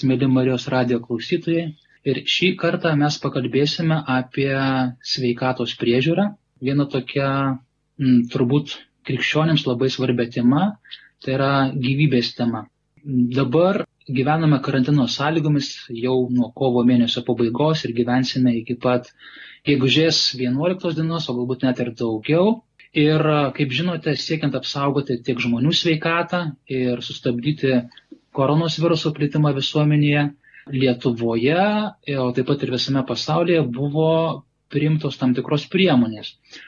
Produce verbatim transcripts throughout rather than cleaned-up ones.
Mėly Marijos radijo klausytojai. Ir šį kartą mes pakalbėsime apie sveikatos priežiūrą. Viena tokia m, turbūt krikščionims labai svarbia tema, tai yra gyvybės tema. Dabar gyvename karantino sąlygomis jau nuo kovo mėnesio pabaigos ir gyvensime iki pat gegužės vienuoliktos dienos, o galbūt net ir daugiau. Ir, kaip žinote, siekiant apsaugoti tiek žmonių sveikatą ir sustabdyti koronos viruso plitimą visuomenėje, Lietuvoje, o taip pat ir visame pasaulyje buvo priimtos tam tikros priemonės.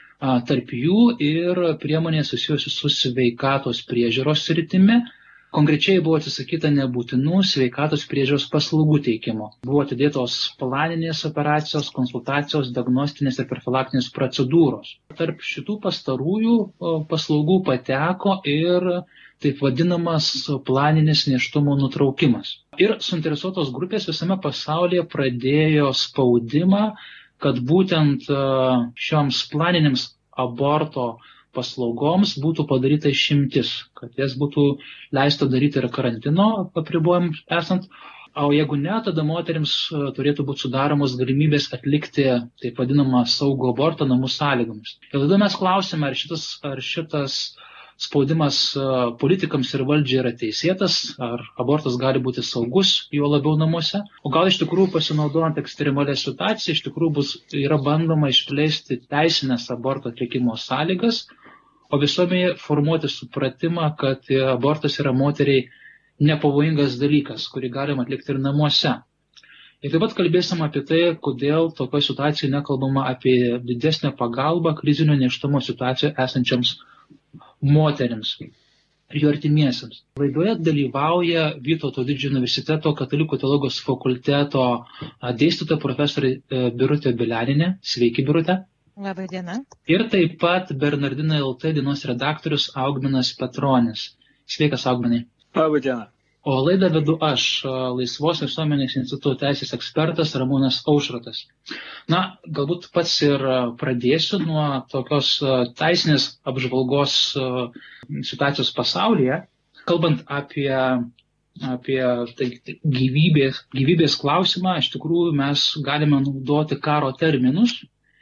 Tarp jų ir priemonės susijusios su sveikatos priežiūros sritimi. Konkrečiai buvo atsisakyta nebūtinų sveikatos priežiūros paslaugų teikimo. Buvo atidėtos planinės operacijos, konsultacijos, diagnostinės ir profilaktinės procedūros. Tarp šitų pastarųjų paslaugų pateko ir taip vadinamas planinis nėštumo nutraukimas. Ir suinteresuotos grupės visame pasaulyje pradėjo spaudimą, kad būtent šioms planinėms aborto paslaugoms būtų padaryta išimtis, kad jas būtų leista daryti ir karantino apribojimams esant, o jeigu ne, tada moterims turėtų būti sudaromos galimybės atlikti taip vadinamą saugų abortą namų sąlygomis. Ir tada mes klausime, ar šitas, ar šitas spaudimas politikams ir valdžiai yra teisėtas, ar abortas gali būti saugus, jo labiau namuose. O gal iš tikrųjų pasinaudojant ekstremalią situaciją, iš tikrųjų bus, yra bandoma išplėsti teisinės aborto atlikimo sąlygas, o visuomenėje formuoti supratimą, kad abortas yra moteriai nepavojingas dalykas, kurį galima atlikti ir namuose. Ir taip pat kalbėsim apie tai, kodėl tokioje situacijoje nekalbama apie didesnę pagalbą krizinio nėštumo situacijoje esančiams moterims ir jų artimiesiams. Laidoje dalyvauja Vytauto Didžiojo universiteto katalikų teologijos fakulteto dėstytoja profesorė Birutė Bilianinė. Sveiki, Birutė. Labą dieną. Ir taip pat Bernardinai L T dienos redaktorius Augminas Petronis. Sveikas, Augminai. Labą dieną. O laidą vedu aš, Laisvos visuomenės instituto teisės ekspertas Ramūnas Aušrotas. Na, galbūt pats ir pradėsiu nuo tokios teisinės apžvalgos situacijos pasaulyje. Kalbant apie, apie tai, gyvybės, gyvybės klausimą, iš tikrųjų mes galime naudoti karo terminus,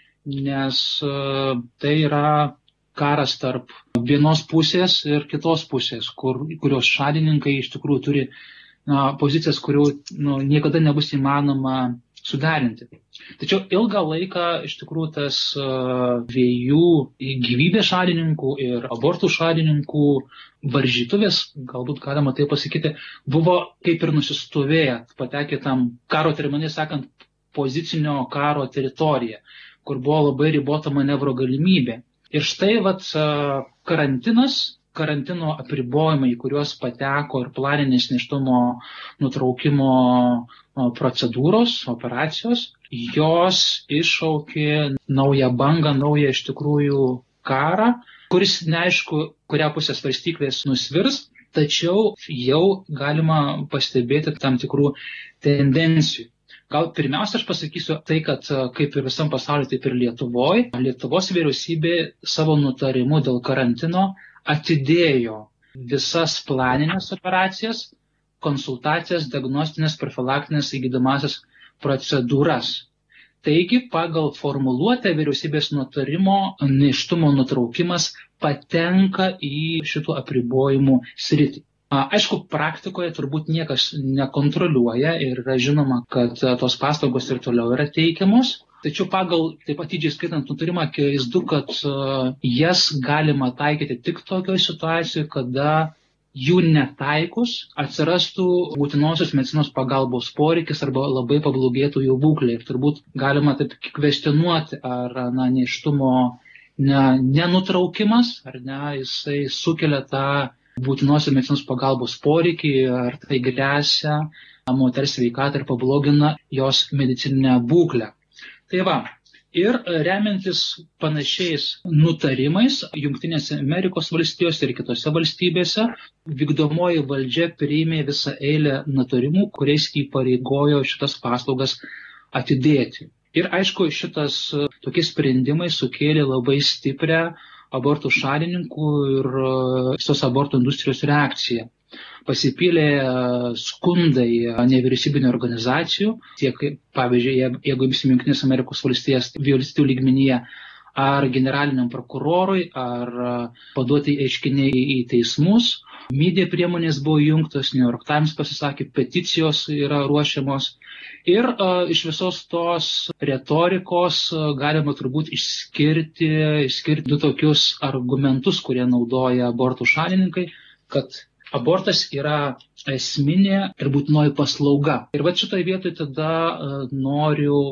nes tai yra karas tarp vienos pusės ir kitos pusės, kur, kurios šalininkai iš tikrųjų turi na, pozicijas, kurių nu, niekada nebus įmanoma suderinti. Tačiau ilgą laiką iš tikrųjų tas uh, dviejų gyvybės šalininkų ir abortų šalininkų varžytuvės, galbūt galima tai pasakyti, buvo kaip ir nusistovėję, patekę tam karo terminais sakant pozicinio karo teritoriją, kur buvo labai ribota manevro galimybė. Ir štai vat, karantinas, karantino apribojimai, kuriuos pateko ir planinės nėštumo nutraukimo procedūros, operacijos, jos iššaukė naują bangą, naują iš tikrųjų karą, kuris neaišku, kurią pusę svarstyklės nusvirs, tačiau jau galima pastebėti tam tikrų tendencijų. Gal pirmiausia aš pasakysiu tai, kad kaip ir visam pasauliu, taip ir Lietuvoje, Lietuvos vyriausybė savo nutarimu dėl karantino atidėjo visas planinės operacijas, konsultacijas, diagnostinės, profilaktinės įgydomasias procedūras. Taigi, pagal formuluotę vyriausybės nutarimo nėštumo nutraukimas patenka į šitų apribojimų sritį. Aišku, praktikoje turbūt niekas nekontroliuoja ir yra žinoma, kad tos paslaugos ir toliau yra teikiamos. Tačiau pagal, taip atidžiai skaitant nutarimą, akivaizdu, kad jas galima taikyti tik tokioje situacijoje, kada jų netaikus atsirastų būtinosios medicinos pagalbos poreikis arba labai pablogėtų jų būklė. Ir turbūt galima taip kvestionuoti, ar na, nėštumo ne, nenutraukimas, ar ne, jisai sukelia tą būtinosios medicinos pagalbos poreikį, ar tai gresia moters sveikatą ir pablogina jos medicininę būklę. Tai va, ir remiantis panašiais nutarimais, Jungtinėse Amerikos valstijose ir kitose valstybėse, vykdomoji valdžia priėmė visą eilę nutarimų, kuriais įpareigojo šitas paslaugas atidėti. Ir aišku, šitas tokie sprendimai sukėlė labai stiprią abortų šalininkų ir visos abortų industrijos reakcija. Pasipylė skundai nevyriausybinių organizacijų, tiek, pavyzdžiui, jeigu imsim Jungtinės Amerikos valstijas valstybių lygmenyje, ar generaliniam prokurorui, ar paduoti ieškiniai į teismus. Media priemonės buvo jungtos, New York Times pasisakė, peticijos yra ruošiamos. Ir uh, iš visos tos retorikos uh, galima turbūt išskirti, išskirti du tokius argumentus, kurie naudoja abortų šalininkai, kad abortas yra esminė ir būtinoji paslauga. Ir va šitoje vietoje tada uh, noriu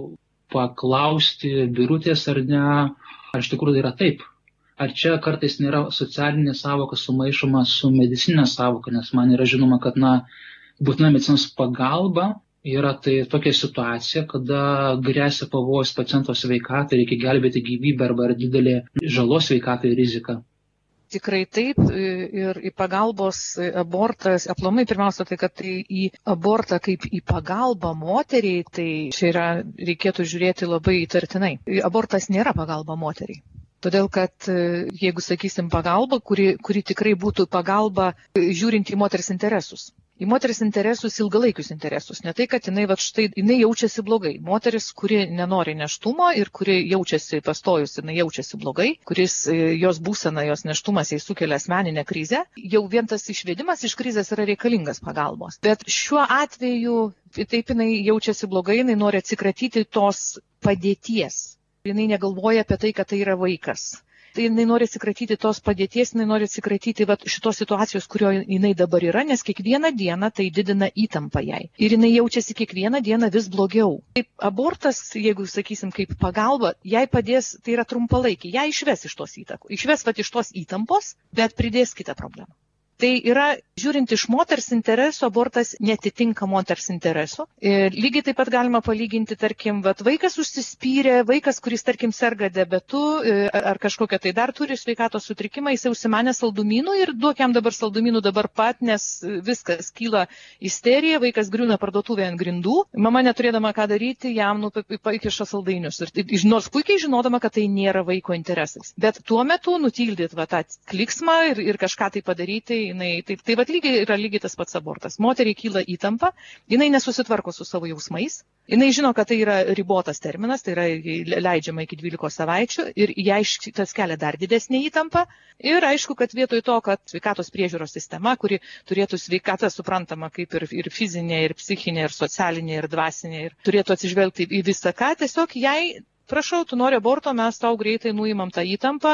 paklausti Birutės, ar ne, ar iš tikrųjų yra taip. Ar čia kartais nėra socialinė savoka sumaišoma su medicinė savoka, nes man yra žinoma, kad na, būtina medicinos pagalba yra tai tokia situacija, kada grėsia pavojus paciento sveikatai, reikia gelbėti gyvybę arba yra didelė žalos sveikatai rizika. Tikrai taip, ir į pagalbos abortas, aplamai pirmiausia, tai kad tai į abortą kaip į pagalbą moteriai, tai čia yra, reikėtų žiūrėti labai įtartinai. Abortas nėra pagalba moteriai. Todėl, kad jeigu sakysim pagalba, kuri, kuri tikrai būtų pagalba žiūrint į moters interesus. Į moters interesus, ilgalaikius interesus. Ne tai, kad jinai, va, štai, jinai jaučiasi blogai. Moteris, kuri nenori nėštumo ir kuri jaučiasi pastojus, jinai jaučiasi blogai, kuris jos būsena, jos nėštumas jai sukelia asmeninę krizę, jau vien tas išvedimas iš krizės yra reikalingas pagalbos. Bet šiuo atveju taip jinai jaučiasi blogai, jinai nori atsikratyti tos padėties. Jinai negalvoja apie tai, kad tai yra vaikas. Tai jinai nori atsikratyti tos padėties, jinai nori atsikratyti vat, šitos situacijos, kurio jinai dabar yra, nes kiekvieną dieną tai didina įtampą jai. Ir jinai jaučiasi kiekvieną dieną vis blogiau. Kaip abortas, jeigu sakysim, kaip pagalba, jai padės, tai yra trumpalaikį, ją išves iš tos įtakos, išves vat, iš tos įtampos, bet pridės kitą problemą. Tai yra, žiūrint iš moters interesų, abortas netitinka moters interesų. Ir lygiai taip pat galima palyginti, tarkim, vat, vaikas užsispyrė, vaikas, kuris, tarkim, serga diabetu ar kažkokią tai dar turi sveikatos sutrikimą, jisai užsimanė saldumynų ir duok jam dabar saldumynų dabar pat, nes viskas kyla isterija, vaikas griūna parduotuvėje ant grindų, mama neturėdama ką daryti, jam nu, pakiša saldainius. Ir nors puikiai žinodama, kad tai nėra vaiko interesais. Bet tuo metu nutildyti va, tą kliksmą ir, ir kažką tai padaryti. Jinai, tai tai vat, lygiai, yra lygiai tas pats abortas. Moteriai kyla įtampa, jinai nesusitvarko su savo jausmais, jinai žino, kad tai yra ribotas terminas, tai yra leidžiama iki dvylikos savaičių ir jai tas kelia dar didesnį įtampą. Ir aišku, kad vietoj to, kad sveikatos priežiūros sistema, kuri turėtų sveikatą suprantama kaip ir, ir fizinė, ir psichinė, ir socialinė, ir dvasinė, ir turėtų atsižvelgti į visą ką, tiesiog jai prašau, tu nori aborto, mes tau greitai nuimam tą įtampą,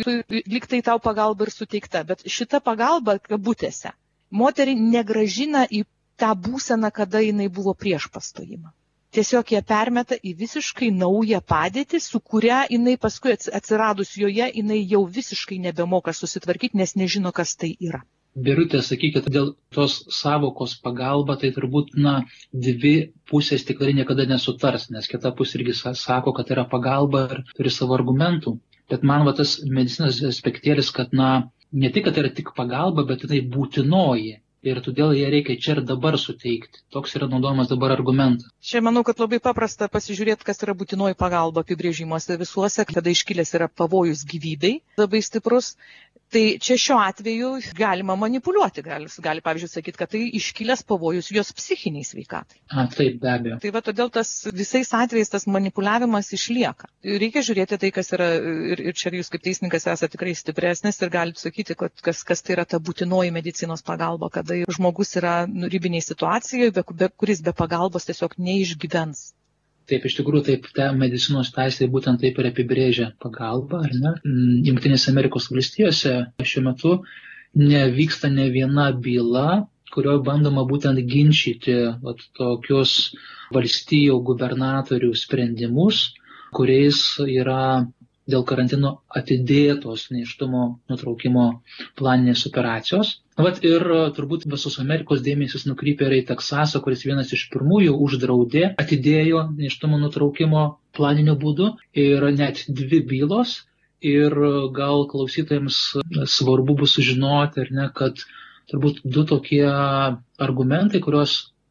lyg tai tau pagalba ir suteikta. Bet šita pagalba, kabutėse, moterį negražina į tą būseną, kada jinai buvo prieš pastojimą. Tiesiog ją permeta į visiškai naują padėtį, su kuria jinai paskui atsiradus joje, jinai jau visiškai nebemoka susitvarkyti, nes nežino, kas tai yra. Birutė, sakykit, dėl tos savokos pagalba, tai turbūt, na, dvi pusės tikrai niekada nesutars, nes kita pusė irgi sako, kad yra pagalba ir turi savo argumentų. Bet man va tas medicinos aspektėlis, kad, na, ne tik, kad yra tik pagalba, bet tai būtinoji. Ir todėl ją reikia čia ir dabar suteikti. Toks yra naudojamas dabar argumentas. Čia manau, kad labai paprasta pasižiūrėti, kas yra būtinoji pagalba apibrėžimuose visuose, kada iškilęs yra pavojus gyvybei, labai stiprus. Tai čia šiuo atveju galima manipuliuoti, gali, gali pavyzdžiui, sakyti, kad tai iškilęs pavojus jos psichiniai sveikatai. A, taip, be abejo. Tai va, todėl tas visais atvejais tas manipuliavimas išlieka. Reikia žiūrėti tai, kas yra, ir, ir čia jūs kaip teisininkas esate tikrai stipresnis ir galite sakyti, kad kas, kas tai yra ta būtinoji medicinos pagalba, kada žmogus yra ribiniai situacijoje, be, be, kuris be pagalbos tiesiog neišgyvens. Taip, iš tikrųjų, taip, ta medicinos teisė būtent taip ir apibrėžia pagalbą, ar ne? Jungtinėse Amerikos valstijose šiuo metu nevyksta ne viena byla, kurioje bandoma būtent ginčyti vat, tokius valstijų gubernatorių sprendimus, kuriais yra dėl karantino atidėtos nėštumo nutraukimo planinės operacijos. Vat ir turbūt visos Amerikos dėmesys nukrypė ir į Teksasą, kuris vienas iš pirmųjų uždraudė, atidėjo nėštumo nutraukimo planiniu būdu ir net dvi bylos. Ir gal klausytojams svarbu bus sužinoti, ar ne, kad turbūt du tokie argumentai, kuriuos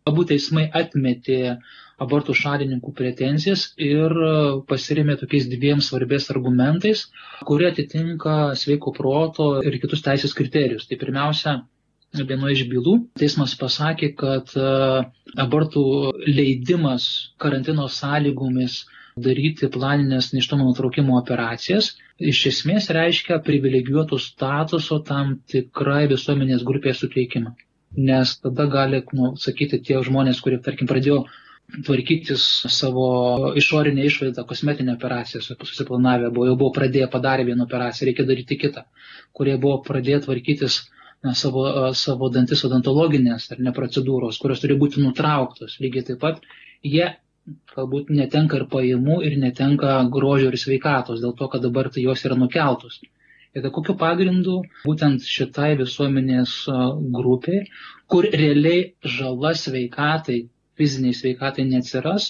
Abu teismai atmetė abortų šalininkų pretenzijas ir pasirėmė tokiais dviem svarbiais argumentais, kurie atitinka sveiko proto ir kitus teisės kriterijus. Tai pirmiausia, vienoje iš bylų teismas pasakė, kad abortų leidimas karantino sąlygomis daryti planinės nėštumo nutraukimo operacijas iš esmės reiškia privilegijuotų statuso tam tikrai visuomenės grupės suteikimą. Nes tada gali, nu, sakyti tie žmonės, kurie, tarkim, pradėjo tvarkytis savo išorinę išvaizdą, kosmetinę operaciją, susiplanavę, buvo, jau buvo pradėję padarę vieną operaciją, reikia daryti kitą, kurie buvo pradėję tvarkytis na, savo, savo dantis odontologinės ar ne procedūros, kurios turi būti nutrauktos. Lygiai taip pat jie galbūt netenka ir pajamų ir netenka grožio ir sveikatos, dėl to, kad dabar tai jos yra nukeltos. Ir kokiu pagrindu būtent šitai visuomenės grupiai, kur realiai žala sveikatai, fiziniai sveikatai neatsiras,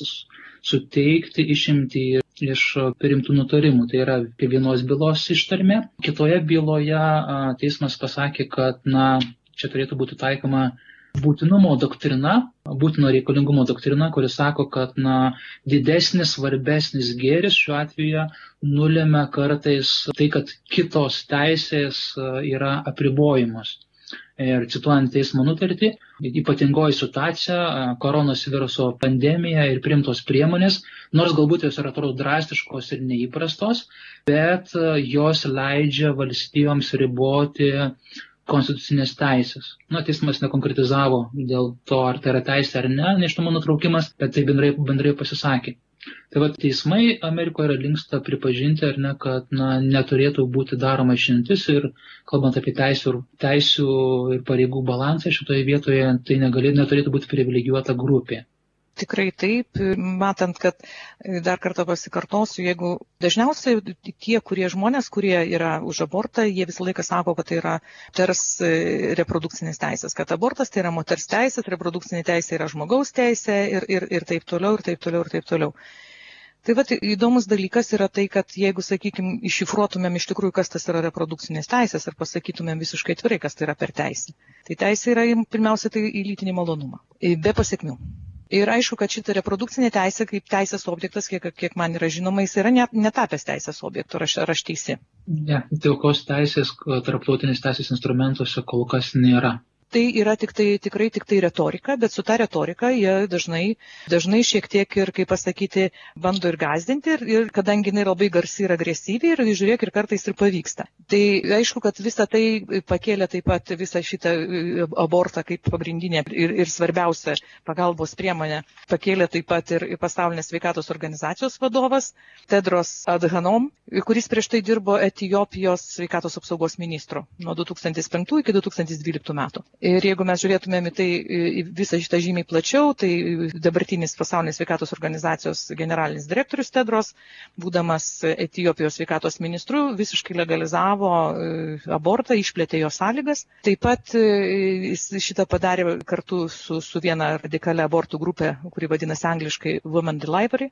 suteikti išimti iš priimtų nutarimų. Tai yra vienos bylos ištarmė. Kitoje byloje teismas pasakė, kad na, čia turėtų būti taikoma būtinumo doktrina, būtino reikalingumo doktrina, kuris sako, kad na, didesnis, svarbesnis gėris šiuo atveju nulėmė kartais tai, kad kitos teisės yra apribojamos. Ir cituojant teismo nutartį, ypatingoji situacija, koronos viruso pandemija ir priimtos priemonės, nors galbūt jos yra atrodo drastiškos ir neįprastos, bet jos leidžia valstybėms riboti konstitucinės teisės. Na, teismas nekonkretizavo dėl to, ar tai yra teisė ar ne, nėštumo nutraukimas, bet tai bendrai, bendrai pasisakė. Tai va, teismai Amerikoje yra linksta pripažinti, ar ne, kad na, neturėtų būti daroma išimtis ir kalbant apie teisių, teisių ir pareigų balansą šitoje vietoje, tai negali, neturėtų būti privilegijuota grupė. Tikrai taip, matant, kad dar kartą pasikartosiu, jeigu dažniausiai tie, kurie žmonės, kurie yra už abortą, jie visą laiką sako, kad tai yra moters reprodukcinės teisės, kad abortas tai yra moters teisės, reprodukcinė teisė yra žmogaus teisė ir, ir, ir taip toliau, ir taip toliau, ir taip toliau. Tai va, įdomus dalykas yra tai, kad jeigu, sakykime, iššifruotumėm iš tikrųjų, kas tas yra reprodukcinės teisės ir pasakytumėm visiškai atvirai, kas tai yra per teisę. Tai teisė yra pirmiausia tai į lytinį malonumą, be pasiekmių. Ir aišku, kad šita reprodukcinė teisė kaip teisės objektas, kiek, kiek man yra žinoma, jis yra netapęs teisės objektų, ar aš, ar aš teisi. Ne, tokios teisės tarptautinės teisės instrumentuose kol kas nėra. Tai yra tik tai, tikrai tik tai retorika, bet su ta retorika jie dažnai, dažnai šiek tiek ir, kaip pasakyti, bando ir gąsdinti, ir, ir kadangi jinai labai garsi ir agresyvi, ir žiūrėk, ir kartais ir pavyksta. Tai aišku, kad visą tai pakėlė taip pat visą šitą abortą kaip pagrindinę ir, ir svarbiausią pagalbos priemonę, pakėlė taip pat ir Pasaulinės sveikatos organizacijos vadovas Tedros Adhanom, kuris prieš tai dirbo Etiopijos sveikatos apsaugos ministru nuo du tūkstantis penktų iki du tūkstantis dvyliktų metų. Ir jeigu mes žiūrėtumėm į tai į visą šitą žymiai plačiau, tai dabartinis Pasaulinės sveikatos organizacijos generalinis direktorius Tedros, būdamas Etiopijos sveikatos ministru, visiškai legalizavo abortą, išplėtė jo sąlygas. Taip pat jis šitą padarė kartu su, su viena radikalia abortų grupė, kuri vadinasi angliškai Women Delivery,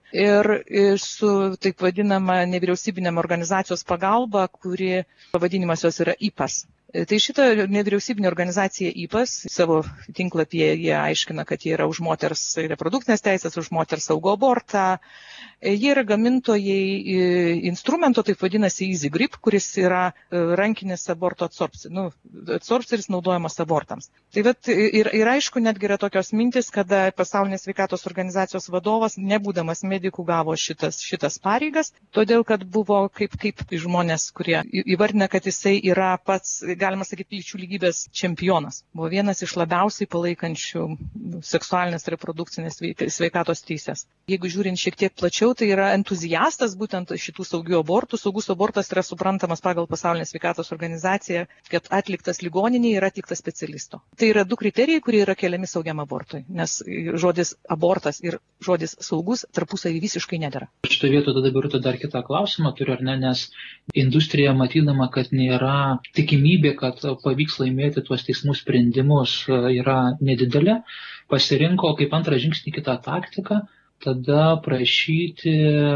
ir su taip vadinama nevyriausybinėm organizacijos pagalba, kuri pavadinimas jos yra I P A S. Tai šita nevyriausybinė organizacija I P A S savo tinklapyje jie aiškina, kad jie yra už moters reprodukcinės teisės, už moters saugų abortą. Jie yra gamintojai instrumento, taip vadinasi Easy Grip, kuris yra rankinis aborto adsorpcinis, nu, adsorpcinis naudojamas abortams. Tai vat, ir, ir aišku, netgi yra tokios mintis, kada Pasaulinės sveikatos organizacijos vadovas, nebūdamas medikų, gavo šitas, šitas pareigas, todėl kad buvo kaip, kaip žmonės, kurie įvardina, kad jisai yra pats, galima sakyti, lyčių lygybės čempionas. Buvo vienas iš labiausiai palaikančių seksualinės reprodukcinės sveikatos teisės. Jeigu žiūrint šiek tiek plačiau, tai yra entuziastas būtent šitų saugių abortų. Saugus abortas yra suprantamas pagal Pasaulinę sveikatos organizaciją, kad atliktas ligoninėje ir atliktas specialisto. Tai yra du kriterijai, kurie yra keliami saugiam abortui, nes žodis abortas ir žodis saugus tarpusavy visiškai nedera. Šitoje vietoje tada Birutė dar kitą klausimą turiu, ar ne, nes industrija matydama, kad nėra tikimybė, kad pavyks laimėti tuos teismų sprendimus, yra nedidelė, pasirinko kaip antrą žingsnį kitą taktiką, tada prašyti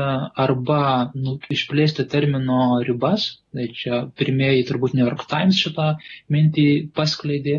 arba nu, išplėsti termino ribas, tai čia pirmieji turbūt New York Times šitą mintį paskleidė,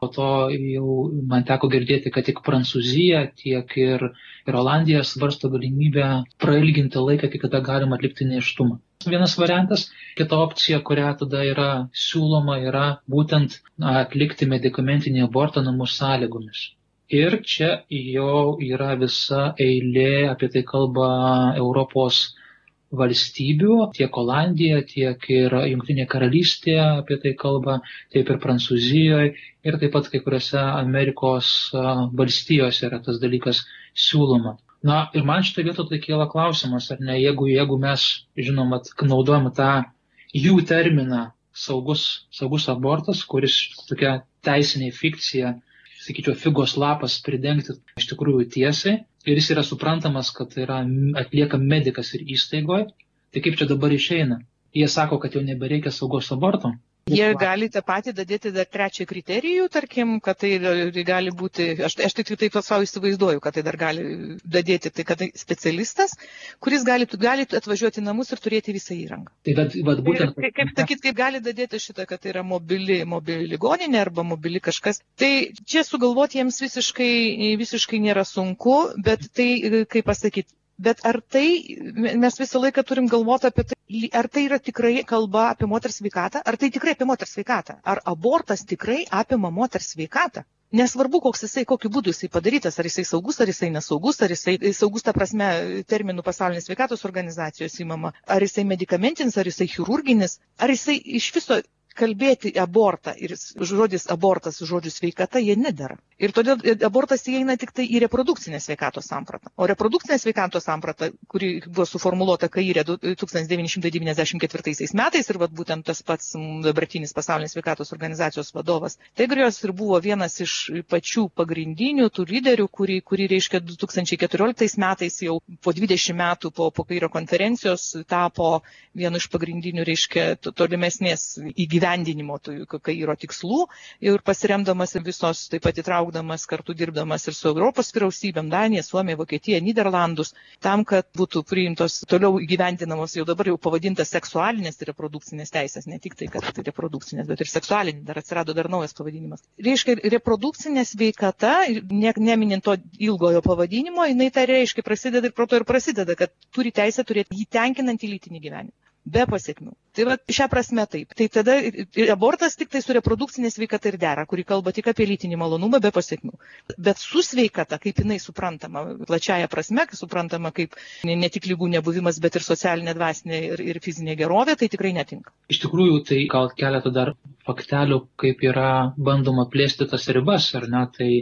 Po to jau man teko girdėti, kad tik Prancūzija, tiek ir, ir Olandija svarsto galimybę prailginti laiką, iki kada galima atlikti nėštumą. Vienas variantas, kita opcija, kurią tada yra siūloma, yra būtent atlikti medikamentinį abortą namų sąlygomis. Ir čia jau yra visa eilė, apie tai kalba Europos valstybių, tiek Olandija, tiek ir Jungtinė karalystė apie tai kalba, taip ir Prancūzijoje, ir taip pat kai kuriuose Amerikos valstijose yra tas dalykas siūloma. Na, ir man šitą vietą tai kyla klausimas, ar ne, jeigu, jeigu mes, žinoma, naudojame tą jų terminą saugus, saugus abortas, kuris tokia teisinė fikcija, sakyčiau, figos lapas pridengti iš tikrųjų tiesai, ir jis yra suprantamas, kad yra atlieka medikas ir įstaigoje, tai kaip čia dabar išeina? Jie sako, kad jau nebereikia saugos aborto. Jie gali tą patį dadėti dar trečią kriterijų, tarkim, kad tai gali būti, aš, aš tik taip savo įsivaizduoju, kad tai dar gali dadėti, tai kad tai specialistas, kuris gali, gali atvažiuoti į namus ir turėti visą įrangą. Tai bet, bet būtent... Kaip, kaip sakyt, kaip gali dadėti šitą, kad tai yra mobili, mobili ligoninė arba mobili kažkas. Tai čia sugalvoti jiems visiškai, visiškai nėra sunku, bet tai, kaip pasakyti, bet ar tai, mes visą laiką turim galvoti apie tai, ar tai yra tikrai kalba apie moters sveikatą, ar tai tikrai apie moters sveikatą, ar abortas tikrai apima moters sveikatą. Nesvarbu, koks jisai, kokiu būdu jisai padarytas, ar jisai saugus, ar jisai nesaugus, ar jisai saugus ta prasme terminų pasaulinės sveikatos organizacijos įmama, ar jisai medikamentinis, ar jisai chirurginis, ar jisai iš viso kalbėti abortą ir žodis abortas su žodžiu sveikata, jie nedera. Ir todėl abortas įeina tik tai į reprodukcinę sveikatos sampratą. O reprodukcinė sveikatos samprata, kuri buvo suformuluota Kaire tūkstantis devyni šimtai devyniasdešimt ketvirtaisiais metais ir vat, būtent tas pats dabartinis pasaulinės sveikatos organizacijos vadovas, Tegrijos ir buvo vienas iš pačių pagrindinių tų lyderių, kurį, kurį reiškia du tūkstančiai keturioliktais metais jau po dvidešimt metų po, po Kairo konferencijos tapo vienu iš pagrindinių, reiškia, tolimesnės įgyvendinimo Kairo tikslų ir pasiremdamas visos, taip pat įtraukdamas, kartu dirbdamas ir su Europos vyriausybėm, Danija, Suomija, Vokietija, Nyderlandus, tam, kad būtų priimtos toliau įgyvendinamos jau dabar jau pavadintas seksualinės ir reprodukcinės teisės, ne tik tai, kad tai reprodukcinės, bet ir seksualinė, dar atsirado dar naujas pavadinimas. Reiškia, reprodukcinė sveikata, ne, neminint to ilgojo pavadinimo, jinai tai reiškia prasideda ir pro to ir prasideda, kad turi teisę turėti jį tenkinantį lytinį gyvenimą. Be pasiekmių. Tai va, šią prasme taip. Tai tada abortas tik tai su reprodukcinė sveikata ir dera, kuri kalba tik apie lytinį malonumą be pasiekmių. Bet su sveikata, kaip jinai suprantama, plačiaja prasme, suprantama kaip ne tik lygų nebuvimas, bet ir socialinė, dvasinė ir, ir fizinė gerovė, tai tikrai netinka. Iš tikrųjų, tai gal keletą dar faktelių, kaip yra bandoma plėsti tas ribas, ar ne, tai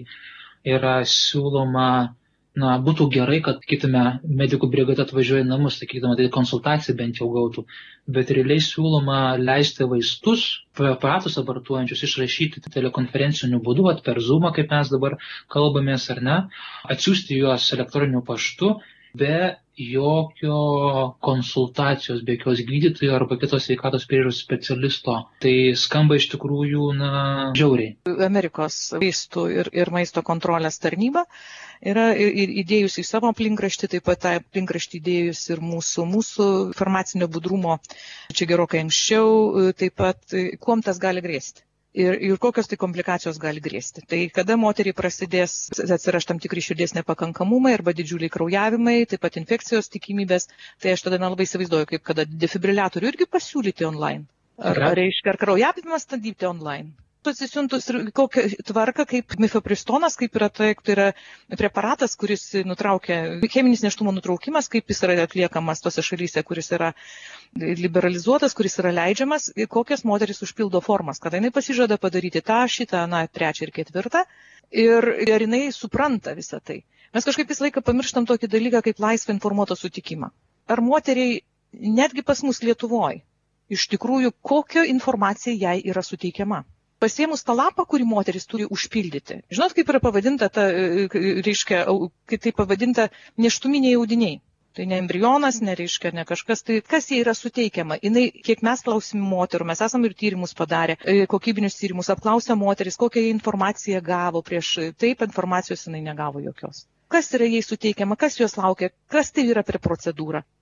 yra siūloma. Na, būtų gerai, kad, sakytume, medikų brigada atvažiuoja į namus, sakydama, tai konsultaciją bent jau gautų, bet realiai siūloma leisti vaistus, preparatus abortuojančius išrašyti telekonferenciniu būdu, at per Zoomą, kaip mes dabar kalbamės ar ne, atsiųsti juos elektroniniu paštu, be jokio konsultacijos, be jokios gydytojo arba kitos sveikatos priežiūros specialisto. Tai skamba iš tikrųjų, na, žiauriai. Amerikos vaistų ir, ir maisto kontrolės tarnyba yra įdėjusi į savo aplinkraštį, taip pat tą aplinkraštį įdėjus ir mūsų, mūsų farmacinio budrumo, čia gerokai anksčiau, taip pat kuom tas gali grėsti. Ir, ir kokios tai komplikacijos gali grėsti. Tai kada moteriai prasidės atsiras tam tikri širdies nepakankamumai arba didžiuliai kraujavimai, taip pat infekcijos tikimybės, tai aš tada nelabai įsivaizduoju, kaip kada defibriliatorių irgi pasiūlyti online. Ar, ar, reiškia, ar kraujavimas statyti online. Atsisiuntus ir kokią tvarką, kaip mifepristonas, kaip yra tai, tai yra preparatas, kuris nutraukia, cheminis nėštumo nutraukimas, kaip jis yra atliekamas tose šalyse, kuris yra liberalizuotas, kuris yra leidžiamas, kokias moteris užpildo formas, kada jinai pasižada padaryti tą, šitą, na, trečią ir ketvirtą, ir ar jinai supranta visą tai. Mes kažkaip visą laiką pamirštam tokį dalyką kaip laisvą informuotą sutikimą. Ar moteriai, netgi pas mus Lietuvoje, iš tikrųjų, kokio informacija jai yra suteikiama? Pasiemus tą lapą, kurį moteris turi užpildyti. Žinot, kaip yra pavadinta, ta, reiškia, kaip tai pavadinta nėštuminiai audiniai. Tai ne embrionas, nereiškia, ne kažkas, tai kas jai yra suteikiama. Jinai, kiek mes klausim moterų, mes esam ir tyrimus padarę, kokybinius tyrimus, apklausę moteris, kokią informaciją gavo prieš, taip informacijos jinai negavo jokios. Kas yra jai suteikiama, kas jos laukia, kas tai yra per procedūrą.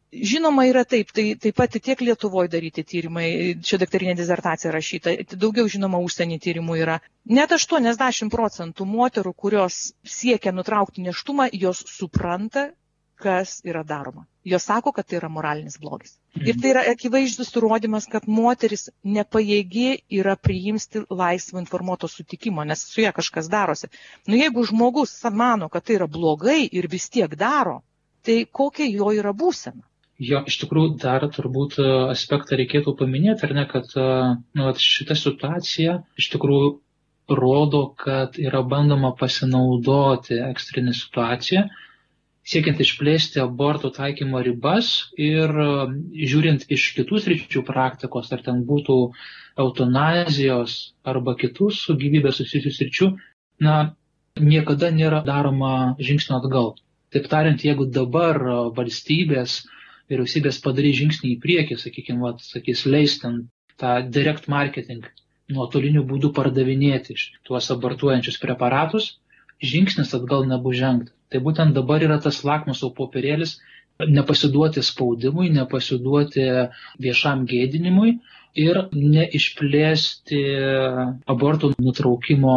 Žinoma, yra taip, tai taip pat tiek Lietuvoje daryti tyrimai, čia daktarinė disertacija rašyta, daugiau žinoma užsienį tyrimų yra. Net aštuoniasdešimt procentų moterų, kurios siekia nutraukti nėštumą, jos supranta, kas yra daroma. Jos sako, kad tai yra moralinis blogis. Ir tai yra akivaizdus įrodymas, kad moteris nepajėgi yra priimti laisvo informuoto sutikimo, nes su ja kažkas darosi. Nu, jeigu žmogus mano, kad tai yra blogai ir vis tiek daro, tai kokia jo yra būsena? Jo, iš tikrųjų, dar turbūt aspektą reikėtų paminėti, ar ne, kad nu, šita situacija iš tikrųjų rodo, kad yra bandoma pasinaudoti ekstrinę situaciją, siekiant išplėsti abortų taikymo ribas ir žiūrint iš kitų sričių praktikos, ar ten būtų eutanazijos arba kitų su gyvybė susijusių sričių, na, niekada nėra daroma žingsnio atgal. Taip tariant, jeigu dabar valstybės, vyriausybės padarys žingsnį į priekį, sakykime, vat, sakys, leis ten tą direct marketing, nuotoliniu būdu pardavinėti tuos abortuojančius preparatus, žingsnis atgal nebus žengta. Tai būtent dabar yra tas lakmuso popierėlis, nepasiduoti spaudimui, nepasiduoti viešam gėdinimui ir neišplėsti abortų nutraukimo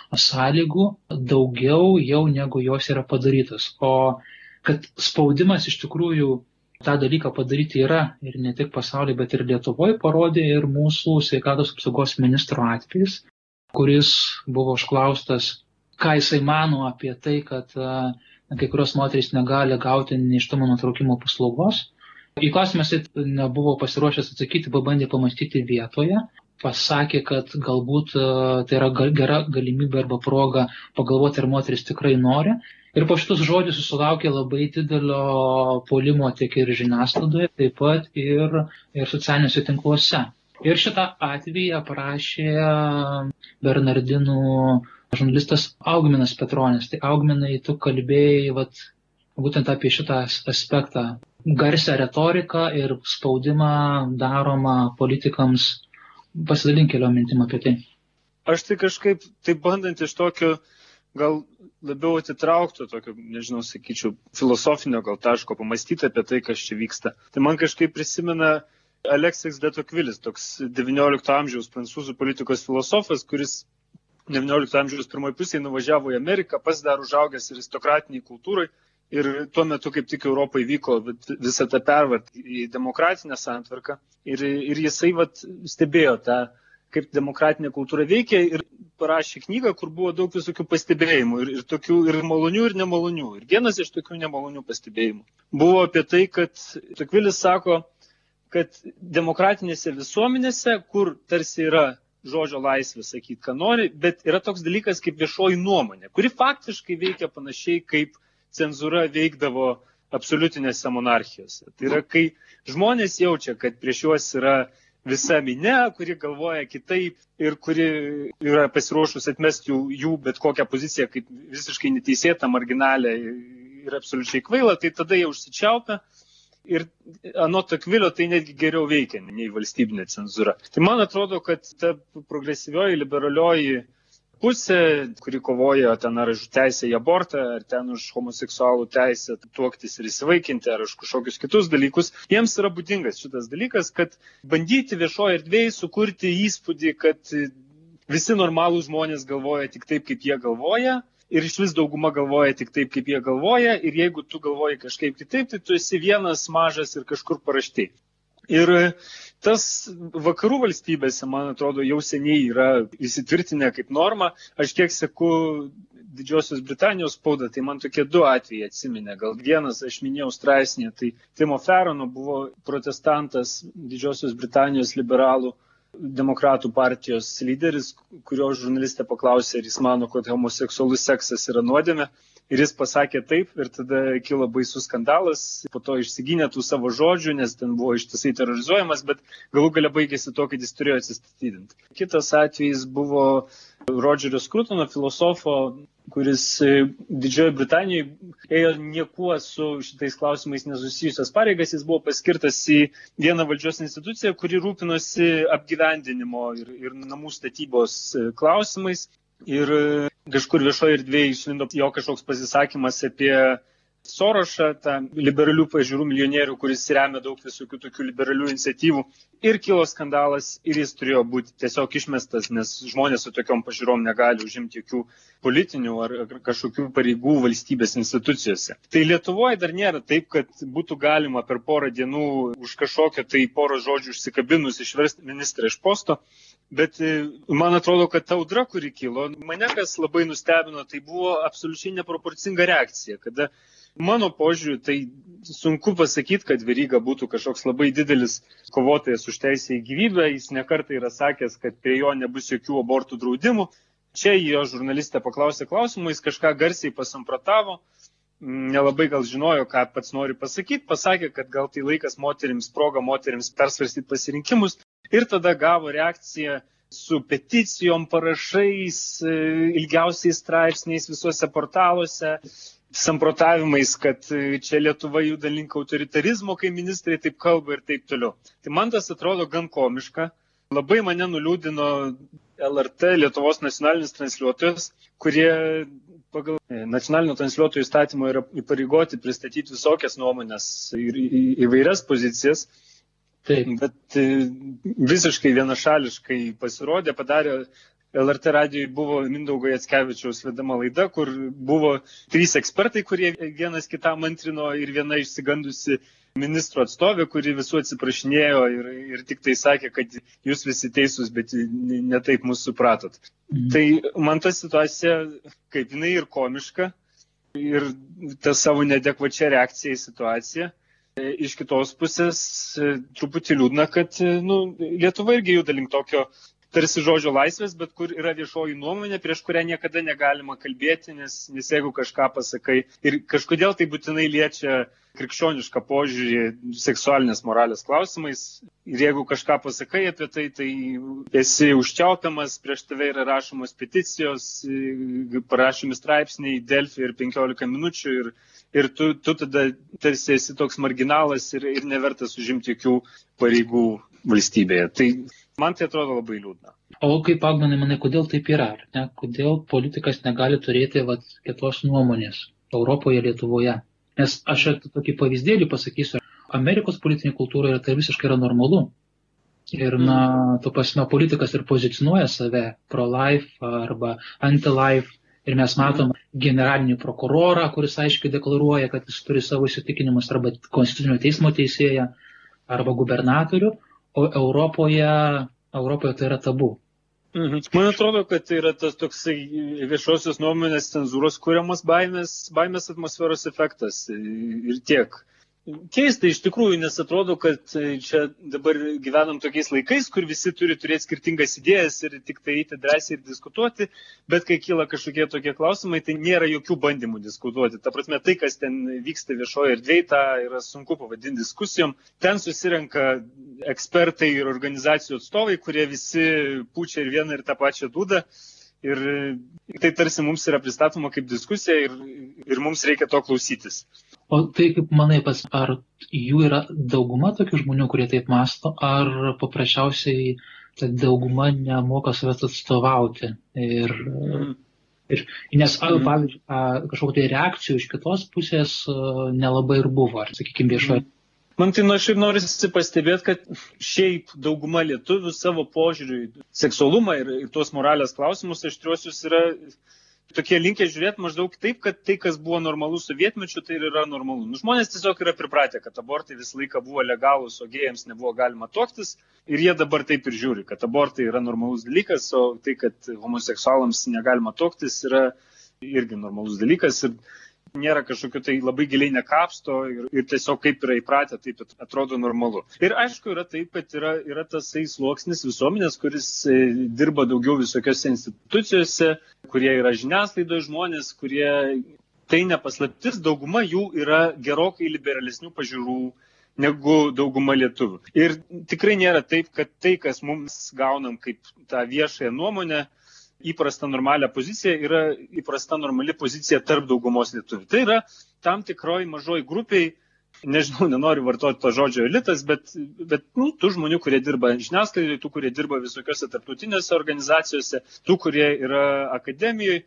sąlygų daugiau jau negu jos yra padarytos. O kad spaudimas iš tikrųjų tą dalyką padaryti yra ir ne tik pasaulyje, bet ir Lietuvoje parodė ir mūsų sveikatos apsaugos ministro atvejis, kuris buvo užklaustas, ką jisai mano apie tai, kad kai kurios moterys negali gauti nėštumo nutraukimo paslaugos. Į klausimą jisai nebuvo pasiruošęs atsakyti, pabandė pamastyti vietoje, pasakė, kad galbūt tai yra gera galimybė arba proga pagalvoti, ar moteris tikrai nori. Ir po šitus žodžius susilaukė labai didelio puolimo tiek ir žiniasklaidoje, taip pat ir, ir socialiniuose tinkluose. Ir šitą atvejį aprašė Bernardinų žurnalistas Augminas Petronis. Tai Augminai, tu kalbėjai vat, būtent apie šitą aspektą. Garsią retoriką ir spaudimą daromą politikams. Pasidalink keliom mintim apie tai. Aš tai kažkaip, tai bandant iš tokio gal labiau atitraukto, tokio, nežinau, sakyčiau, filosofinio gal taško pamastyti apie tai, kas čia vyksta. Tai man kažkaip prisimena Alexis de Tocqueville, toks devyniolikto amžiaus prancūzų politikos filosofas, kuris devyniolikto amžiaus pirmoje pusėje nuvažiavo į Ameriką, pats dar užaugęs aristokratiniai kultūrai ir tuo metu kaip tik Europoje vyko visą tą pervartą į demokratinę santvarką ir, ir jisai vat, stebėjo tą, kaip demokratinė kultūra veikia ir parašė knygą, kur buvo daug visokių pastebėjimų ir, ir tokių ir malonių ir nemalonių. Ir vienas iš tokių nemalonių pastebėjimų buvo apie tai, kad Tocqueville sako, kad demokratinėse visuomenėse, kur tarsi yra žodžio laisvė sakyti, ką nori, bet yra toks dalykas kaip viešoji nuomonė, kuri faktiškai veikia panašiai kaip cenzūra veikdavo absoliutinėse monarchijose. Tai yra, kai žmonės jaučia, kad prieš juos yra visa minia, kuri galvoja kitaip ir kuri yra pasiruošus atmesti jų, jų bet kokią poziciją kaip visiškai neteisėtą, marginalę ir absoliučiai kvailą, tai tada jie užsičiaupia. Ir anot Tocqueville tai netgi geriau veikia nei valstybinė cenzūra. Tai man atrodo, kad ta progresyvioji, liberalioji pusė, kuri kovoja ten ar už teisę į abortą, ar ten už homoseksualų teisę tuoktis ir įsivaikinti, ar už kažkokius kitus dalykus, jiems yra būdingas šitas dalykas, kad bandyti viešoje erdvėje sukurti įspūdį, kad visi normalūs žmonės galvoja tik taip, kaip jie galvoja, ir iš vis dauguma galvoja tik taip, kaip jie galvoja, ir jeigu tu galvoji kažkaip kitaip, tai tu esi vienas mažas ir kažkur paraštėj. Ir tas vakarų valstybėse, man atrodo, jau seniai yra įsitvirtinę kaip norma. Aš kiek seku Didžiosios Britanijos spaudą, tai man tokie du atvejai atsiminė. Gal vienas, aš minėjau straipsnėje, tai Timo Ferono buvo protestantas Didžiosios Britanijos liberalų demokratų partijos lyderis, kurio žurnalistė paklausė, ar jis mano, kad homoseksualus seksas yra nuodėmė. Ir jis pasakė taip, ir tada kilo baisus skandalas, po to išsigynė tų savo žodžių, nes ten buvo ištisai terrorizuojamas, bet galų gale baigėsi to, kad jis turėjo atsistatydinti. Kitas atvejis buvo Rodžerio Skrutono, filosofo, kuris Didžiojoje Britanijoje ėjo niekuo su šitais klausimais nesusijusias pareigas. Jis buvo paskirtas į vieną valdžios instituciją, kuri rūpinosi apgyvendinimo ir, ir namų statybos klausimais. Ir kažkur viešoje erdvėje išlindo jo kažkoks pasisakymas apie Sorošą, tą liberalių pažiūrų milijonierių, kuris remia daug visokių tokių liberalių iniciatyvų. Ir kilo skandalas, ir jis turėjo būti tiesiog išmestas, nes žmonės su tokiom pažiūrom negali užimti jokių politinių ar kažkokių pareigų valstybės institucijose. Tai Lietuvoje dar nėra taip, kad būtų galima per porą dienų už kažkokio tai porą žodžių užsikabinus išversti ministrą iš posto. Bet man atrodo, kad ta audra, kuri kilo, mane kas labai nustebino, tai buvo absoliučiai neproporcinga reakcija, kada mano požiūriu, tai sunku pasakyti, kad Veryga būtų kažkoks labai didelis kovotojas už teisę į gyvybę. Jis nekartą yra sakęs, kad prie jo nebus jokių abortų draudimų. Čia jo žurnalistė paklausė klausimų, jis kažką garsiai pasamprotavo, nelabai gal žinojo, ką pats nori pasakyti, pasakė, kad gal tai laikas moterims, proga moterims persvarstyti pasirinkimus ir tada gavo reakciją su peticijom, parašais, ilgiausiais straipsniais visuose portaluose, samprotavimais, kad čia Lietuva juda link autoritarizmo, kai ministrai taip kalba ir taip toliau. Tai man tas atrodo gan komiška. Labai mane nuliūdino L R T, Lietuvos nacionalinis transliuotojas, kurie pagal nacionalinio transliuotojų įstatymą yra įpareigoti pristatyti visokias nuomonės ir įvairias pozicijas. Taip. Bet visiškai vienašališkai pasirodė, padarė. L R T radijui buvo Mindaugo Jackevičiaus vedama laida, kur buvo trys ekspertai, kurie vienas kitam antrino ir viena išsigandusi ministro atstovė, kuri visų atsiprašinėjo ir, ir tik tai sakė, kad jūs visi teisūs, bet ne taip mūsų supratot. Mhm. Tai man ta situacija, kaip jinai ir komiška, ir ta savo neadekvačia reakcija į situaciją. Iš kitos pusės truputį liūdna, kad nu, Lietuva irgi juda link tokio tarsi žodžio laisvės, bet kur yra viešoji nuomonė, prieš kurią niekada negalima kalbėti, nes, nes jeigu kažką pasakai ir kažkodėl tai būtinai liečia krikščionišką požiūrį seksualinės moralės klausimais, ir jeigu kažką pasakai apie tai, tai esi užčiaupiamas, prieš tave yra rašomos peticijos, parašomi straipsniai, Delfi ir penkiolika minučių ir, ir tu, tu tada tarsi esi toks marginalas ir, ir nevertas užimti jokių pareigų valstybėje. Tai man tai atrodo labai liūdna. O kaip, Agmanai, manai, kodėl taip yra? Ne? Kodėl politikas negali turėti vat, kitos nuomonės Europoje, Lietuvoje? Nes aš tokį pavyzdėlį pasakysiu. Amerikos politinė kultūra yra, tai visiškai yra normalu. Ir, na, to pasme, politikas ir pozicionuoja save pro-life arba anti-life. Ir mes matom generalinį prokurorą, kuris aiškiai deklaruoja, kad jis turi savo įsitikinimus, arba konstitucinio teismo teisėją, arba gubernatorių. O Europoje, Europoje tai yra tabu. Mhm. Man atrodo, kad tai yra tas toksai viešosios nuomonės cenzūros kuriamas baimės, baimės atmosferos efektas ir tiek. Keista iš tikrųjų, nes atrodo, kad čia dabar gyvenam tokiais laikais, kur visi turi turėti skirtingas idėjas ir tik tai eiti drąsiai ir diskutuoti, bet kai kyla kažkokie tokie klausimai, tai nėra jokių bandymų diskutuoti. Ta prasme, tai, kas ten vyksta viešoje erdvėje, tą yra sunku pavadinti diskusijom. Ten susirenka ekspertai ir organizacijų atstovai, kurie visi pučia ir vieną ir tą pačią dūdą. Ir tai tarsi mums yra pristatoma kaip diskusija ir, ir mums reikia to klausytis. O tai kaip manai, pas, ar jų yra dauguma tokių žmonių, kurie taip masto, ar paprasčiausiai ta dauguma nemoka savęs atstovauti? Ir, mm. ir, nes, mm. pavyzdžiui, kažkokių tai reakcijų iš kitos pusės nelabai ir buvo, ar, sakykime, viešoje. Mm. Man tai nu, aš ir noriu pastebėti, kad šiaip dauguma lietuvių savo požiūrių į seksualumą ir, ir tuos moralės klausimus aštriuosius yra tokie linkę žiūrėti maždaug taip, kad tai, kas buvo normalu sovietmečiu, tai ir yra normalu. Nu, žmonės tiesiog yra pripratę, kad abortai visą laiką buvo legalūs, o gėjams nebuvo galima tuoktis. Ir jie dabar taip ir žiūri, kad abortai yra normalus dalykas, o tai, kad homoseksualams negalima tuoktis, yra irgi normalus dalykas. Ir nėra kažkokio tai labai giliai nekapsto ir, ir tiesiog kaip yra įpratę, taip atrodo normalu. Ir aišku, yra taip, kad yra, yra tasai sluoksnis visuomenės, kuris dirba daugiau visokiose institucijose, kurie yra žiniasklaidoje žmonės, kurie tai nepaslaptis, dauguma jų yra gerokai liberalesnių pažiūrų negu dauguma lietuvių. Ir tikrai nėra taip, kad tai, kas mums gaunam kaip tą viešąją nuomonę, įprasta normalią poziciją yra įprasta normali pozicija tarp daugumos lietuvių. Tai yra tam tikroji mažoji grupiai, nežinau, nenoriu vartoti to žodžio elitas, bet, bet nu, tų žmonių, kurie dirba žiniasklaidoje, tų, kurie dirba visokiose tarptautinėse organizacijose, tų, kurie yra akademijoje.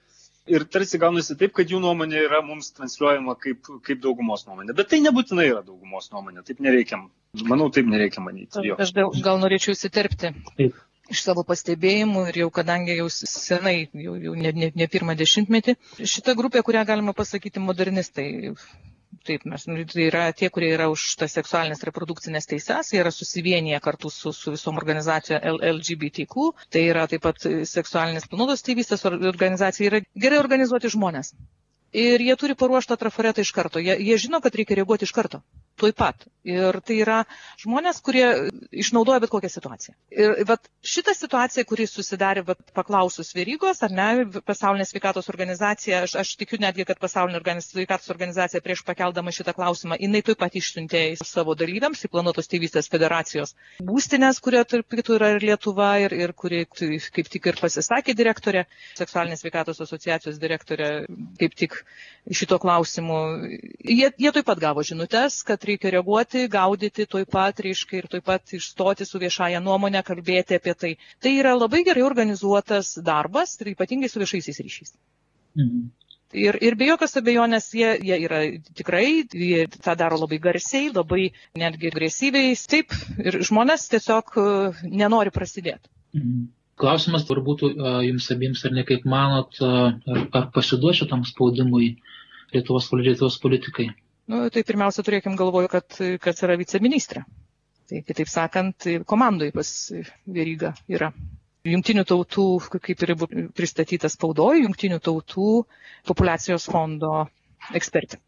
Ir tarsi gaunasi taip, kad jų nuomonė yra mums transliuojama kaip, kaip daugumos nuomonė. Bet tai nebūtinai yra daugumos nuomonė, taip nereikia, manau, taip nereikia manyti. Jo. Aš gal, gal norėčiau įsiterpti. Taip. Iš savo pastebėjimų ir jau kadangi jau senai, jau, jau ne, ne, ne pirmą dešimtmetį, šita grupė, kurią galima pasakyti modernistai, taip, mes, tai yra tie, kurie yra už tas seksualinės reprodukcinės teises, jie yra susivienyje kartu su, su visom organizacijom L G B T Q, tai yra taip pat seksualinės planuotos tėvystės organizacija, yra gerai organizuoti žmonės. Ir jie turi paruoštą trafaretą iš karto, jie, jie žino, kad reikia reaguoti iš karto. Tuoj pat. Ir tai yra žmonės, kurie išnaudoja bet kokią situaciją. Ir vat, šitą situaciją, kuri susidarė vat, paklausus Verygos, ar ne, Pasaulinė sveikatos organizacija, aš, aš tikiu netgi, kad Pasaulinė organiz, sveikatos organizacija prieš pakeldama šitą klausimą, jinai tuoj pat išsiuntė savo dalyviams į Planuotos tėvystės federacijos būstinės, kurie tarp kitų yra ir Lietuva, ir, ir kuri kaip tik ir pasisakė direktorė, Seksualinės sveikatos asociacijos direktorė, kaip tik šito klausimu. Jie, jie tuoj pat gavo žinutes, kad reikia reaguoti, gaudyti tuoj pat, reiškia, ir tuoj pat išstoti su viešąja nuomonė, kalbėti apie tai. Tai yra labai gerai organizuotas darbas ir ypatingai su viešaisiais ryšiais. Mhm. Ir, ir be jokios abejonės jie, jie yra tikrai, jie tą daro labai garsiai, labai netgi agresyviai. Taip, ir žmonės tiesiog nenori prasidėti. Mhm. Klausimas dar būtų jums abiems, ar ne, kaip manot, ar, ar pasiduos šitam spaudimui Lietuvos, Lietuvos politikai? Nu, tai pirmiausia, turėkim galvoju, kad, kad yra viceministrė. Tai kitaip sakant, komandoj pas Verygą yra. Jungtinių tautų, kaip ir pristatyta spaudoje, Jungtinių tautų populiacijos fondo ekspertė.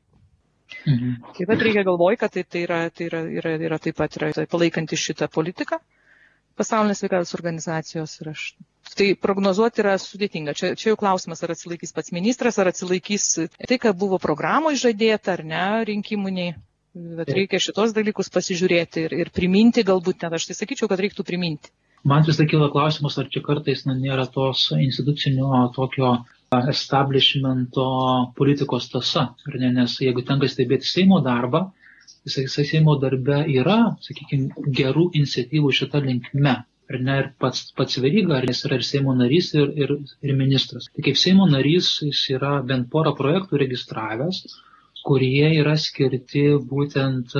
Mhm. Taip pat reikia galvoti, kad tai, tai, yra, tai yra, yra, yra taip pat yra palaikanti šitą politiką Pasaulinės sveikatos organizacijos. Ir aš tai prognozuoti yra sudėtinga. Čia, čia jau klausimas, ar atsilaikys pats ministras, ar atsilaikys tai, kad buvo programoje žadėta, ar ne, rinkiminiai. Bet reikia šitos dalykus pasižiūrėti ir, ir priminti, galbūt net aš tai sakyčiau, kad reiktų priminti. Man vis tai kyla klausimas, ar čia kartais na, nėra tos institucinio tokio establishmento politikos tasa. Ne? Nes jeigu tenka stebėti Seimo darbą, visai Seimo darbe yra, sakykime, gerų iniciatyvų šitą linkme. Ar ne, ir pats, pats Veryga, ar jis yra ir Seimo narys, ir, ir, ir ministras. Tai kaip Seimo narys, jis yra bent porą projektų registravęs, kurie yra skirti būtent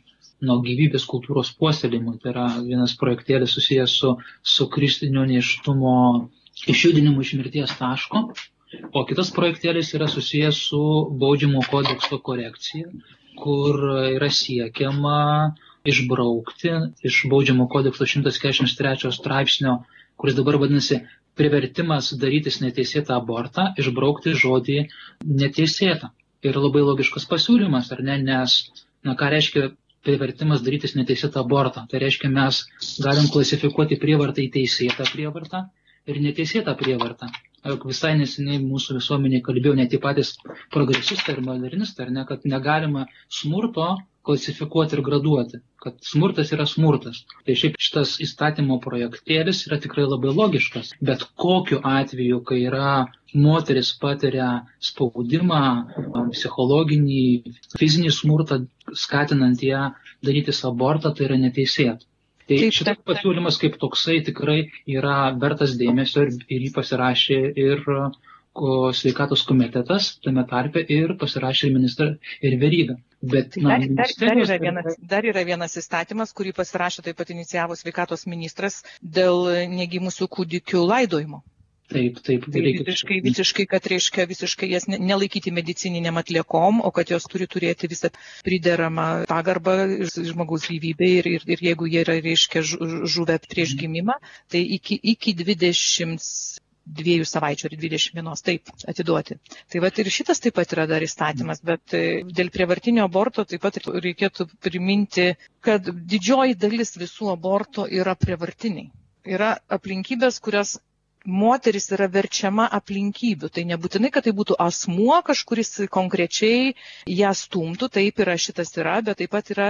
nuo gyvybės kultūros puoselėjimui. Tai yra vienas projektėlis susijęs su, su kristinio nėštumo išjudinimu iš mirties taško, o kitas projektėlis yra susijęs su baudžiamo kodekso korekcija, kur yra siekiama išbraukti iš baudžiamo kodekso šimtas keturiasdešimt trečio straipsnio, kuris dabar vadinasi privertimas darytis neteisėtą abortą, išbraukti žodį neteisėtą. Ir labai logiškas pasiūlymas, ar ne, nes, na, ką reiškia privertimas darytis neteisėtą abortą? Tai reiškia, mes galim klasifikuoti prievartą į teisėtą prievartą ir neteisėtą prievartą. Visai neseniai mūsų visuomenė kalbėjo ne tie patys progresistai ir modernistai, ar ne, kad negalima smurto klasifikuoti ir graduoti, kad smurtas yra smurtas. Tai šiaip šitas įstatymo projektėlis yra tikrai labai logiškas, bet kokiu atveju, kai yra moteris patiria spaudimą, psichologinį, fizinį smurtą, skatinant ją darytis abortą, tai yra neteisėta. Tai šitas pasiūlymas kaip toksai tikrai yra vertas dėmesio ir, ir jį pasirašė ir ko, sveikatos komitetas, tame tarpe ir pasirašė ir ministras ir Veryga. Bet, na, dar, dar, dar, yra vienas, dar yra vienas įstatymas, kurį pasirašė taip pat inicijavo sveikatos ministras dėl negimusių kūdikių laidojimo. Taip, taip. Tai visiškai, visiškai, kad reiškia visiškai jas nelaikyti medicininiam atliekom, o kad jos turi turėti visą prideramą pagarbą žmogaus gyvybei ir, ir, ir jeigu jie yra, reiškia, žuvę prieš gimimą, tai iki, iki dvidešimt dviejų savaičių ir dvidešimt vienos, taip, atiduoti. Tai vat ir šitas taip pat yra dar įstatymas, bet dėl prievartinio aborto taip pat reikėtų priminti, kad didžioji dalis visų aborto yra prievartiniai. Yra aplinkybės, kurios moteris yra verčiama aplinkybių. Tai nebūtinai, kad tai būtų asmuo kažkuris konkrečiai ją stumtų, taip yra šitas yra, bet taip pat yra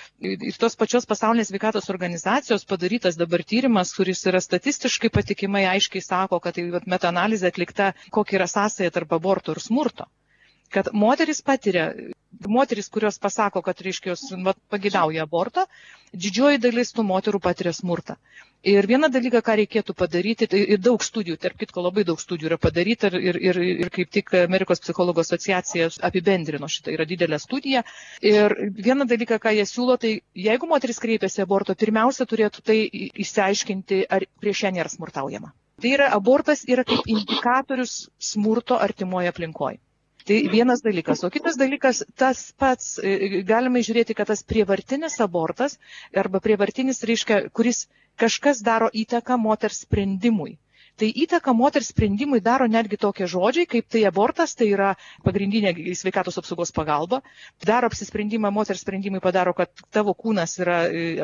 ir tos pačios Pasaulinės sveikatos organizacijos padarytas dabar tyrimas, kuris yra statistiškai patikimai aiškiai sako, kad tai metaanalizė atlikta, kokia yra sąsaja tarp aborto ir smurto. kad moteris patiria, moteris, kurios pasako, kad, reiškia, jos pagidauja abortą, didžioji dalis tų moterų patiria smurtą. Ir vieną dalyką, ką reikėtų padaryti, tai ir daug studijų, tarp kitko labai daug studijų yra padaryta ir, ir, ir kaip tik Amerikos psichologų asociacija apibendrino šitą, yra didelė studija. Ir vieną dalyką, ką jie siūlo, tai jeigu moteris kreipiasi aborto, pirmiausia turėtų tai išsiaiškinti, ar prieš ją nėra smurtaujama. Tai yra, abortas yra kaip indikatorius smurto artimoje aplinkoje. Tai vienas dalykas. O kitas dalykas, tas pats, galime žiūrėti, kad tas prievartinis abortas arba prievartinis reiškia, kuris kažkas daro įtaką moters sprendimui. Tai įtaką moters sprendimui daro netgi tokie žodžiai, kaip tai abortas, tai yra pagrindinė sveikatos apsaugos pagalba. Daro apsisprendimą, moters sprendimui padaro, kad tavo kūnas yra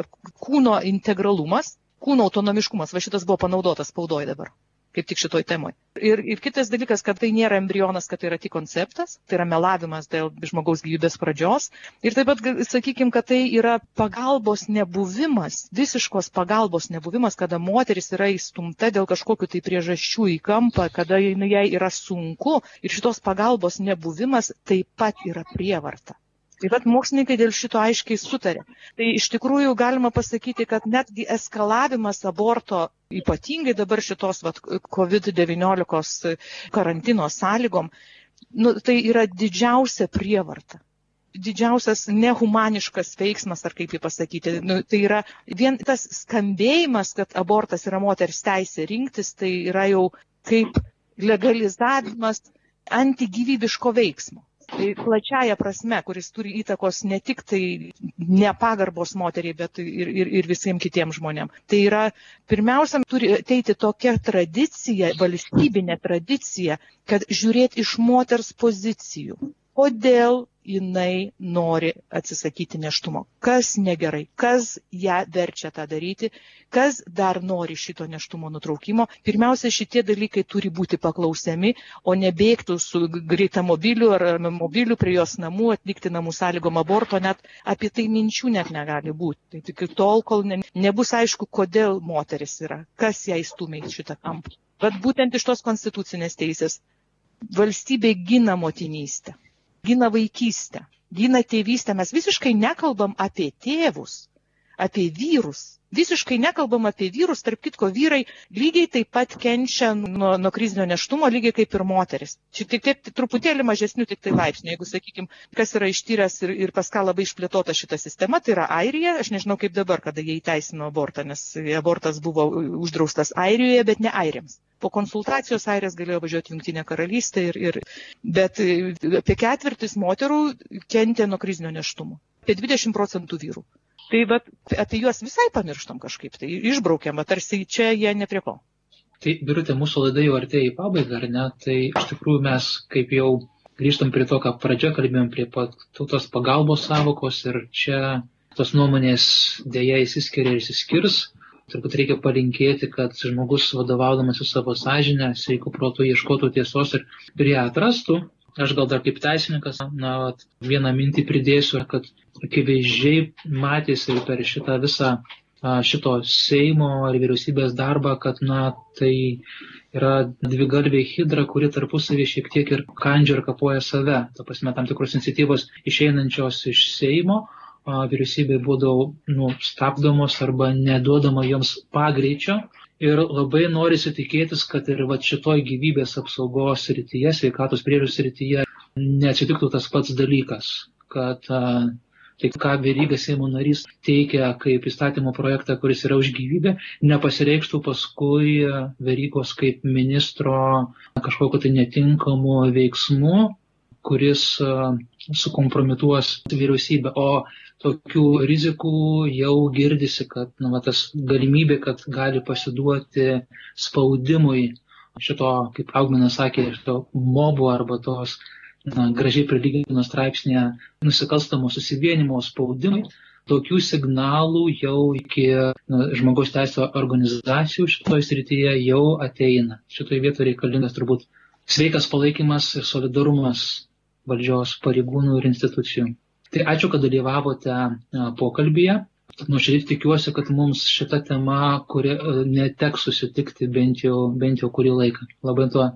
kūno integralumas, kūno autonomiškumas. Va šitas buvo panaudotas spaudoje dabar, kaip tik šitoj temoj. Ir, ir kitas dalykas, kad tai nėra embrionas, kad tai yra tik konceptas, tai yra melavimas dėl žmogaus gyvybės pradžios. Ir taip pat, sakykime, kad tai yra pagalbos nebuvimas, visiškos pagalbos nebuvimas, kada moteris yra įstumta dėl kažkokių tai priežasčių į kampą, kada jai yra sunku ir šitos pagalbos nebuvimas taip pat yra prievarta. Taip pat mokslininkai dėl šito aiškiai sutarė. Tai iš tikrųjų galima pasakyti, kad netgi eskalavimas aborto, ypatingai dabar šitos vat, kovid devyniolika karantino sąlygom, nu, tai yra didžiausia prievarta. Didžiausias nehumaniškas veiksmas, ar kaip jį pasakyti. Nu, tai yra vien tas skambėjimas, kad abortas yra moters teisė rinktis, tai yra jau kaip legalizavimas antigyvybiško veiksmo. Tai plačiaja prasme, kuris turi įtakos ne tik tai nepagarbos moteriai, bet ir, ir, ir visiems kitiems žmonėms. Tai yra, pirmiausia, turi ateiti tokia tradicija, valstybinė tradicija, kad žiūrėti iš moters pozicijų. Kodėl jinai nori atsisakyti nėštumo? Kas negerai? Kas ją verčia tą daryti? Kas dar nori šito nėštumo nutraukimo? Pirmiausia, šitie dalykai turi būti paklausiami, o nebėgtų su greita mobiliu ar mobiliu prie jos namų, atlikti namų sąlygom aborto, net apie tai minčių net negali būti. Tai tik tol, kol ne, nebus aišku, kodėl moteris yra, kas ją įstumė į šitą kampą. Bet būtent iš tos konstitucinės teisės valstybė gina motinystę. Gina vaikystę, gina tėvystę. Mes visiškai nekalbam apie tėvus, apie vyrus. Visiškai nekalbam apie vyrus, tarp kitko vyrai lygiai taip pat kenčia nuo, nuo krizinio nėštumo, lygiai kaip ir moteris. Čia tik, tik truputėlį mažesnių tik tai laipsnių. Jeigu, sakykime, kas yra ištyręs ir, ir pas ką labai išplėtota šita sistema, tai yra Airija. Aš nežinau kaip dabar, kada jie įteisino abortą, nes abortas buvo uždraustas Airijoje, bet ne airiams. Po konsultacijos airės galėjo važiuoti Jungtinė karalystė, ir, ir, bet apie ketvirtis moterų kentė nuo krizinio nėštumo. Apie dvidešimt procentų vyrų. Tai bet apie juos visai pamirštam kažkaip, tai išbraukiam, tarsi čia jie ne prie ko. Tai, Birutė, mūsų laida jau artėja į pabaigą, ar ne? Tai iš tikrųjų mes kaip jau grįžtam prie to, ką pradžia kalbėjom, prie tos pagalbos savokos, ir čia tos nuomonės dėja įsiskiria ir įsiskirs. Turbūt reikia palinkėti, kad žmogus vadovaudamas į savo sąžinę, sveikų protų ieškotų tiesos ir, ir ją atrastų. Aš gal dar kaip teisininkas, na, vieną mintį pridėsiu, kad akivaizdžiai matėsi ir per šitą visą šito Seimo ar vyriausybės darbą, kad, na, tai yra dvigalvė hidra, kuri tarpusavį šiek tiek ir kandžia ir kapoja save. Ta prasme, tam tikros iniciatyvos išeinančios iš Seimo, vyriausybė būdavo nu, stabdomos arba neduodama joms pagreičio. Ir labai norisi tikėtis, kad ir va, šitoj gyvybės apsaugos srityje, sveikatos priežiūros srityje neatsitiktų tas pats dalykas, kad a, tai, ką Veryga Seimo narys teikia kaip įstatymo projektą, kuris yra už gyvybę, nepasireikštų paskui Verygos kaip ministro kažkokio tai netinkamų veiksmų, kuris a, sukompromituos vyriausybę. O tokių rizikų jau girdisi, kad na, va, tas galimybė, kad gali pasiduoti spaudimui šito, kaip Augminas sakė, šito mobo arba tos na, gražiai prilygino straipsnėje nusikalstamo susivienimo spaudimui. Tokių signalų jau iki na, žmogaus teisių organizacijų šitoje srityje jau ateina. Šitoje vietoje reikalingas turbūt sveikas palaikymas ir solidarumas valdžios pareigūnų ir institucijų. Tai ačiū, kad dalyvavote pokalbyje. Nuoširdžiai tikiuosi, kad mums šita tema, kuri neteks susitikti bent jau, bent jau kurį laiką. Labai to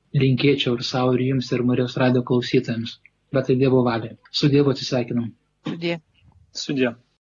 linkėčiau ir savo, ir jums, ir Marijos radijo klausytojams. Bet tai Dievo valia. Su Dievu atsisveikinam. Sudie. Sudie.